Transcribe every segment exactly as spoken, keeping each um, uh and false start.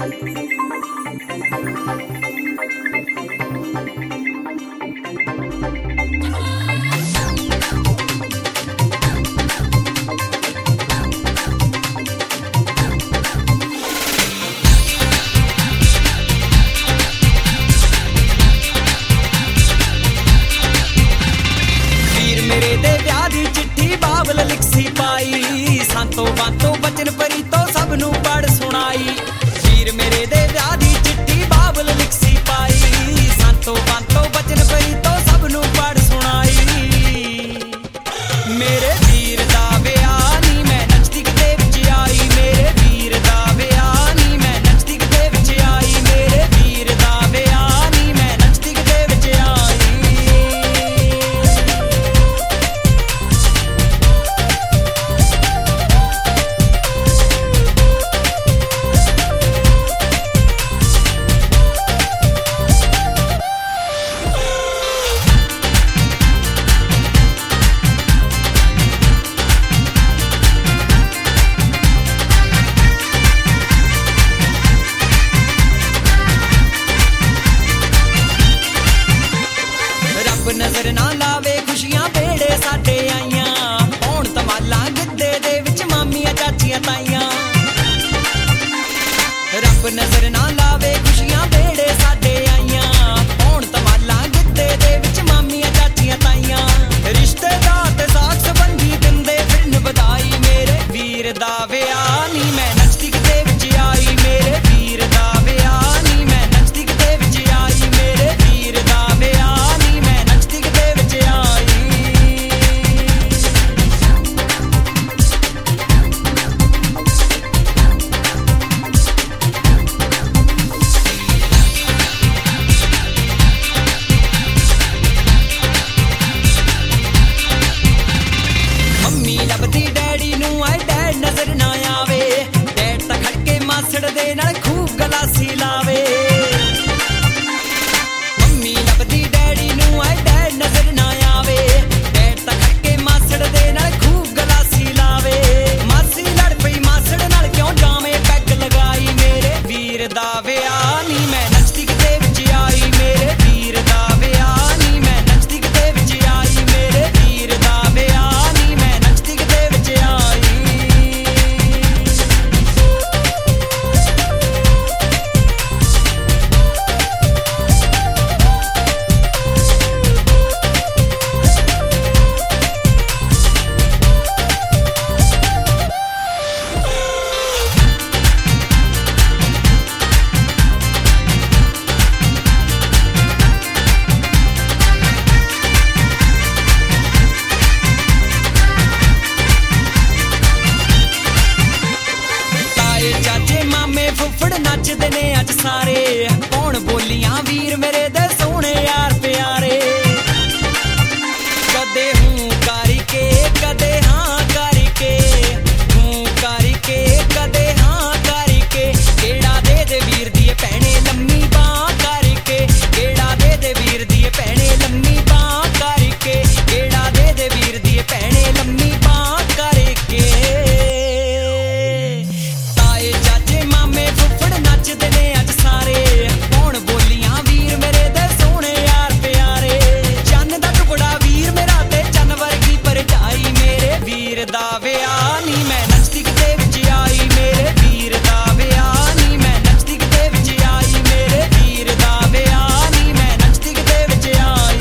ਸੰਤੋਂ ਬਾਤੋਂ ਬਚਨ ਪਰੀ ਤੋਂ ਸਭ ਨੂੰ ਪੜ ਸੁਣਾਈ। ਵੀਰ ਮੇਰੇ ਦੇ ਵਿਆਹ ਦੀ ਚਿੱਠੀ ਬਾਬਲ ਲਿਖੀ ਪਾਈ। ਸੰਤੋਂ ਬਾਤੋਂ ਬਚਨ ਪਰੀ ਤੋਂ ਸਭ ਨੂੰ ਪੜ ਸੁਣਾਈ। ਮੇਰੇ ਵੀਰ ਦਾ ਵਿਆਹ ਨੀ ਮੈਂ ਨੱਚਦੀ ਕਿਤੇ ਵਿੱਚ ਆਈ। ਮੇਰੇ ਵੀਰ ਦਾ ਵਿਆਹ ਨੀ ਮੈਂ ਨੱਚਦੀ ਕਿਤੇ ਵਿੱਚ ਆਈ। ਮੇਰੇ ਵੀਰ ਦਾ ਵਿਆਹ ਨੀ ਮੈਂ ਨੱਚਦੀ ਕਿਤੇ ਵਿੱਚ ਆਈ। ਨਜ਼ਰ ਨਾ ਲਾਵੇ ਖੁਸ਼ੀਆਂ ਬੇੜੇ ਸਾਡੇ ਆਈਆਂ। ਹੁਣ ਧਮਾਲਾਂ ਗਿੱਧੇ ਦੇ ਵਿੱਚ ਮਾਮੀਆਂ ਚਾਚੀਆਂ ਤਾਈਆਂ। ਰੱਬ ਨਜ਼ਰ ਨਾ ਲਾਵੇ ਖੁਸ਼ੀਆਂ ਬੇੜੇ ਸਾਡੇ ਆਈਆਂ। ਹੁਣ ਧਮਾਲਾਂ ਗਿੱਧੇ ਦੇ ਵਿੱਚ ਮਾਮੀਆਂ ਚਾਚੀਆਂ ਤਾਈਆਂ। ਰਿਸ਼ਤੇਦਾਰ ਤੇ ਸਾਕ ਸੰਬੰਧੀ ਦਿੰਦੇ ਫਿਰਨ ਵਧਾਈ। ਮੇਰੇ ਵੀਰ ਦਾ ਵਿਆਹ ਨੀ ਮੈਂ ਨੱਚਦੀ ਕਿਤੇ ਵਿੱਚ ਆਈ। ਮੇਰੇ ਵੀਰ ਦਾ ਵਿਆਹ ਨੀ ਮੈਂ ਨੱਚਦੀ ਕਿਤੇ ਵਿੱਚ ਆਈ। ਮੇਰੇ ਵੀਰ ਦਾ ਵਿਆਹ ਲੱਭਦੀ ਡੈਡੀ ਨੂੰ ਆਏ ਡੈਡ ਨਜ਼ਰ ਨਾ ਆਵੇ। ਡੈਡ ਤਾਂ ਖੜ ਕੇ ਮਾਸੜ ਦੇ ਨਾਲ ਖੂਬ ਗਲਾਸੀ ਲਾਵੇ। ਮੰਮੀ ਲੱਭਦੀ ਡੈਡੀ ਨੂੰ ਆਏ ਡੈਡ ਨਜ਼ਰ ਨਾ ਆਵੇ। ਡੈਡ ਤਾਂ ਖੜ ਕੇ ਮਾਸੜ ਦੇ ਨਾਲ ਖੂਬ ਗਲਾਸੀ ਲਾਵੇ। ਮਾਸੀ ਲੜ ਪਈ ਮਾਸੜ ਨਾਲ ਕਿਉਂ ਜਾਵੇਂ ਪੈਗ ਲਗਾਈ। ਮੇਰੇ ਵੀਰ ਦਾ ਵਿਆਹ ਨੀ ਮੈਂ ਨੱਚਦੀ ਕਿਤੇ ਵਿੱਚ ਆਈ। ਮੇਰੇ ਵੀਰ ਦਾ ਵਿਆਹ ਨੀ ਮੈਂ ਨੱਚਦੀ ਕਿਤੇ ਵਿੱਚ ਆਈ। ਮੇਰੇ ਵੀਰ ਦਾ ਵਿਆਹ ਨੀ ਮੈਂ ਨੱਚਦੇ ਨੇ ਅੱਜ ਸਾਰੇ। ਕੌਣ ਬੋਲੀਆਂ ਵੀਰ ਮੇਰੇ ਦੇ ਸੋਹਣੇ ਯਾਰ ਪਿਆਰੇ। ਕਦੇ ਹੂੰ ਕਰਕੇ ਕਦੇ ਹਾਂ ਕਰਕੇ। ਹੂੰ ਕਰਕੇ ਕਦੇ ਹਾਂ ਕਰਕੇ। ਕਿਹੜਾ ਦੇ ਦੇ ਵੀਰ ਦੀ ਭੈਣੇ ਲੰਮੀ ਬਾਂਹ ਕਰਕੇ। ਕਿਹੜਾ ਦੇ ਦੇ ਵੀਰ ਦੀ ਭੈਣੇ ਲੰਮੀ ਬਾਂਹ ਕਰਕੇ। ਕਿਹੜਾ ਦੇ ਦੇ ਵੀਰ ਦੀ ਭੈਣੇ ਲੰਮੀ ਬਾਂਹ ਕਰਕੇ। ਤਾਏ ਚਾਚੇ ਮਾਮੇ ਫੁੱਫੜ ਨੱਚਦੇ ਨੇ ਅੱਜ ਸਾਰੇ। ਕੌਣ ਬੋਲੀਆਂ ਵੀਰ ਮੇਰੇ ਦੇ ਸੋਹਣੇ ਯਾਰ ਪਿਆਰੇ। ਚੰਨ ਦਾ ਟੁਕੜਾ ਵੀਰ ਮੇਰਾ ਤੇ ਚੰਨ ਵਰਗੀ ਪਰਛਾਈ। ਮੇਰੇ ਵੀਰ ਦਾ ਵਿਆਹ ਨੀ ਮੈਂ ਨੱਚਦੀ ਕਿਤੇ ਵਿੱਚ ਆਈ। ਮੇਰੇ ਵੀਰ ਦਾ ਵਿਆਹ ਨੀ ਮੈਂ ਨੱਚਦੀ ਕਿਤੇ ਵਿੱਚ ਆਈ। ਮੇਰੇ ਵੀਰ ਦਾ ਵਿਆਹ ਨੀ ਮੈਂ ਨੱਚਦੀ ਕਿਤੇ ਵਿੱਚ ਆਈ।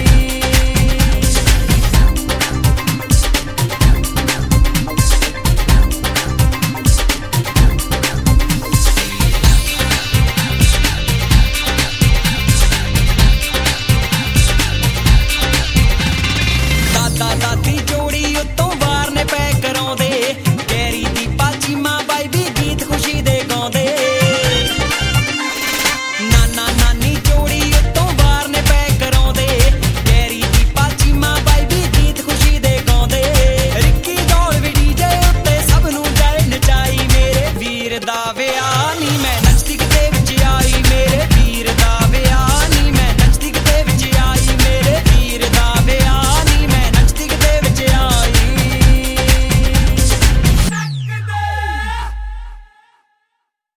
ਦਾਦਾ ਦਾਦੀ ਜੋੜੀ ਉੱਤੋਂ ਵਾਰ ਨੇ ਪੈ ਕਰਾਉਂਦੇ। ਕੈਰੀ ਦੀ ਪਾਚੀ ਮਾਂ ਬਾਈ ਵੀ ਗੀਤ ਖੁਸ਼ੀ ਦੇ ਗਾਉਂਦੇ। ਨਾਨਾ ਨਾਨੀ ਜੋੜੀ ਉੱਤੋਂ ਵਾਰ ਨੇ ਪੈ ਕਰਾਉਂਦੇ। ਕੈਰੀ ਦੀ ਪਾਚੀ ਮਾਂ ਬਾਈ ਵੀ ਗੀਤ ਖੁਸ਼ੀ ਦੇ ਗਾਉਂਦੇ। ਰਿੱਕੀ ਦੌੜ ਵੀ ਡੀਜੇ ਉੱਤੇ ਸਭ ਨੂੰ ਜਾਏ ਨਚਾਈ। ਮੇਰੇ ਵੀਰ ਦਾ ਵਿਆਹ ਨੀ